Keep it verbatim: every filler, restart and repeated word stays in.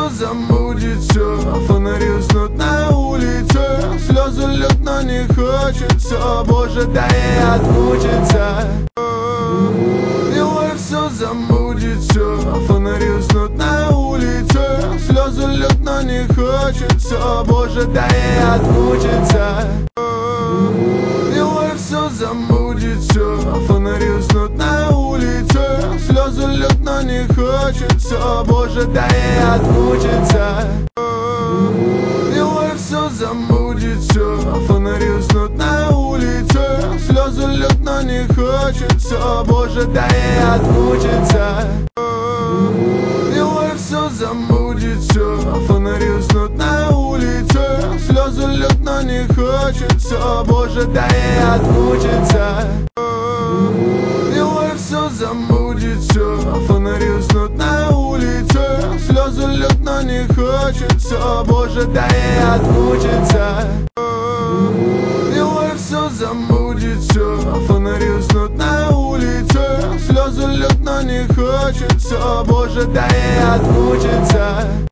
все замутится, фонари уснут на улице, слезы льют, но не хочется, боже, дай ей отмучиться. Милая, все замутится, фонари уснут на улице, слезы льют, но не хочется, боже, дай ей отмучиться. Милая, все замутится, фонари уснут на улице, слезы льют, но не хочется, боже, дай ей отмучиться. Милая, все замутится, фонари уснут на улице, слезы льют, но не хочется, боже, дай ей отмучиться. Милая, все замутится, фонари уснут на улице, слезы льют, но не хочется, боже, дай ей отмучиться. Милая, все замутится, фонари уснут на улице, слезы льют, но не хочется, боже, дай ей отмучиться. Милая, все замутится, фонари уснут на улице, слезы льют, но не хочется, боже, дай ей отмучиться.